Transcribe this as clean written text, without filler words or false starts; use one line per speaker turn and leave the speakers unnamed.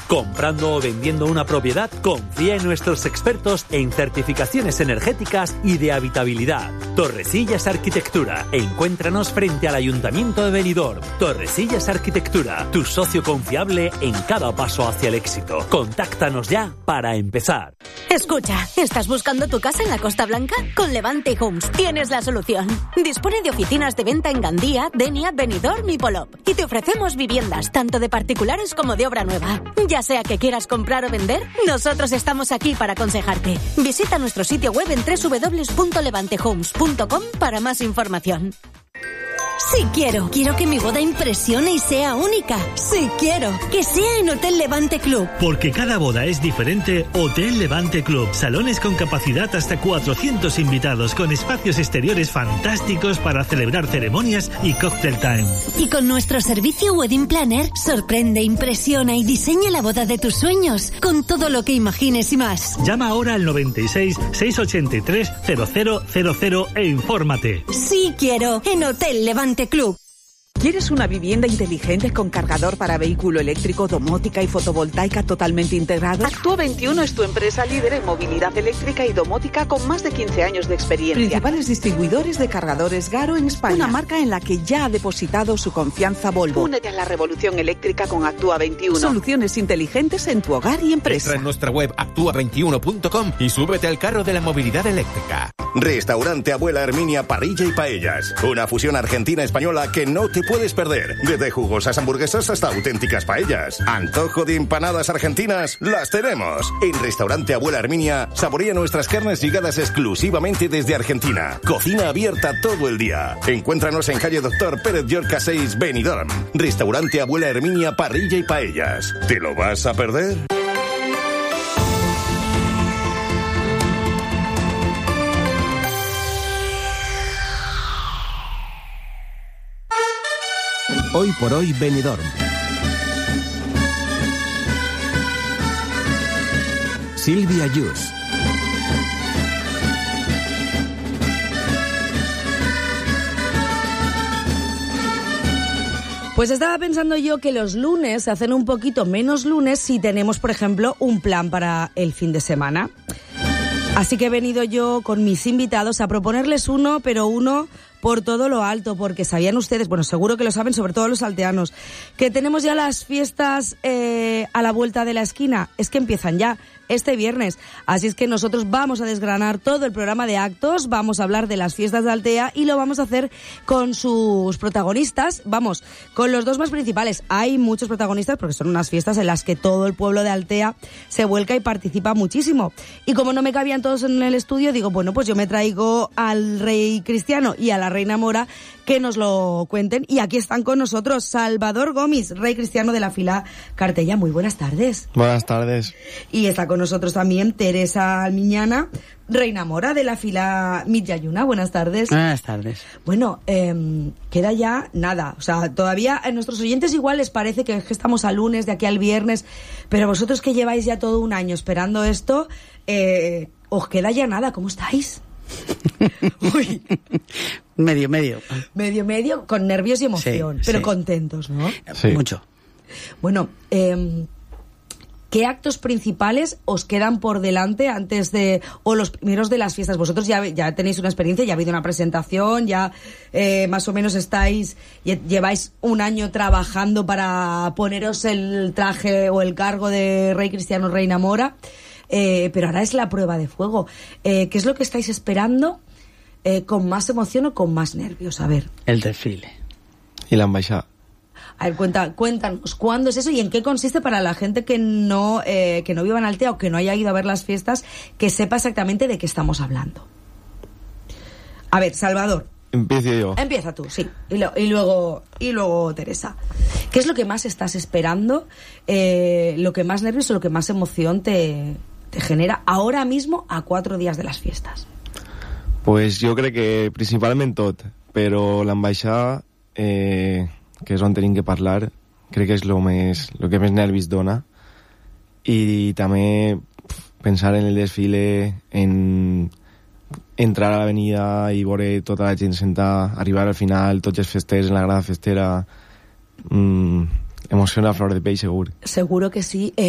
Comprando o vendiendo una propiedad, confía en nuestros expertos en certificaciones energéticas y de habitabilidad. Torrecillas Arquitectura. Encuéntranos frente al Ayuntamiento de Benidorm. Torrecillas Arquitectura, tu socio confiable en cada paso hacia el éxito. Contáctanos ya para empezar.
Escucha, ¿estás buscando tu casa en la Costa Blanca? Con Levante Homes tienes la solución. Dispone de oficinas de venta en Gandía, Denia, Benidorm y Polop. Y te ofrecemos viviendas, tanto de particulares como de obra nueva. Ya sea que quieras comprar o vender, nosotros estamos aquí para aconsejarte. Visita nuestro sitio web en www.levantehomes.com para más información.
Sí quiero que mi boda impresione y sea única. Sí quiero que sea en Hotel Levante Club.
Porque cada boda es diferente, Hotel Levante Club. Salones con capacidad hasta 400 invitados, con espacios exteriores fantásticos para celebrar ceremonias y cocktail time.
Y con nuestro servicio Wedding Planner, sorprende, impresiona y diseña la boda de tus sueños, con todo lo que imagines y más.
Llama ahora al 96 683 0000 e infórmate.
Sí quiero en Hotel Levante Club.
¿Quieres una vivienda inteligente con cargador para vehículo eléctrico, domótica y fotovoltaica totalmente integrado? Actúa 21 es tu empresa líder en movilidad eléctrica y domótica con más de 15 años de experiencia. Principales distribuidores de cargadores Garo en España. Una marca en la que ya ha depositado su confianza Volvo. Únete a la revolución eléctrica con Actúa 21. Soluciones inteligentes en tu hogar y empresa.
Entra en nuestra web actua21.com y súbete al carro de la movilidad eléctrica.
Restaurante Abuela Herminia Parrilla y Paellas. Una fusión argentina-española que no te puedes perder. Desde jugosas hamburguesas hasta auténticas paellas. Antojo de empanadas argentinas, las tenemos. En Restaurante Abuela Herminia, saborea nuestras carnes llegadas exclusivamente desde Argentina. Cocina abierta todo el día. Encuéntranos en calle Doctor Pérez Llorca 6, Benidorm. Restaurante Abuela Herminia Parrilla y Paellas. ¿Te lo vas a perder?
Hoy por hoy Benidorm. Silvia Yus.
Pues estaba pensando yo que los lunes se hacen un poquito menos lunes si tenemos, por ejemplo, un plan para el fin de semana. Así que he venido yo con mis invitados a proponerles uno, pero uno por todo lo alto, porque sabían ustedes, bueno, seguro que lo saben, sobre todo los alteanos, que tenemos ya las fiestas a la vuelta de la esquina. Es que empiezan ya este viernes. Así es que nosotros vamos a desgranar todo el programa de actos, vamos a hablar de las fiestas de Altea y lo vamos a hacer con sus protagonistas, vamos, con los dos más principales. Hay muchos protagonistas porque son unas fiestas en las que todo el pueblo de Altea se vuelca y participa muchísimo. Y como no me cabían todos en el estudio, digo, bueno, pues yo me traigo al rey Cristiano y a la reina Mora que nos lo cuenten. Y aquí están con nosotros Salvador Gómez, rey cristiano de la fila Cartella. Muy buenas tardes.
Buenas tardes.
Y está con nosotros también Teresa Almiñana, reina Mora de la fila Mityayuna. Buenas tardes.
Buenas tardes.
Bueno, queda ya nada. O sea, todavía a nuestros oyentes igual les parece que estamos a lunes, de aquí al viernes, pero vosotros que lleváis ya todo un año esperando esto, os queda ya nada. ¿Cómo estáis? Uy.
Medio,
con nervios y emoción,
sí,
pero
sí.
Contentos, ¿no?
Sí. Mucho.
Bueno, ¿qué actos principales os quedan por delante antes de, o los primeros de las fiestas? Vosotros ya tenéis una experiencia, ya ha habido una presentación, ya más o menos lleváis un año trabajando para poneros el traje o el cargo de rey cristiano, reina Mora. Pero ahora es la prueba de fuego. ¿Qué es lo que estáis esperando con más emoción o con más nervios? A ver.
El desfile.
Y la embaixada.
A ver, cuéntanos, ¿cuándo es eso y en qué consiste para la gente que no viva en Altea o que no haya ido a ver las fiestas, que sepa exactamente de qué estamos hablando? A ver, Salvador.
Empiezo yo.
Empieza tú, sí. Y luego Teresa. ¿Qué es lo que más estás esperando? Lo que más nervios o lo que más emoción te genera ahora mismo a 4 días de las fiestas?
Pues jo crec que principalment tot, però l'ambaixada, que és on tenim que parlar, crec que és lo que més nervis dona, i també pensar en el desfile, en entrar a l'avenida i veure tota la gent sentar, arribar al final, tots els festers en la grada festera, emociona a flor de pell, segur.
Seguro que sí.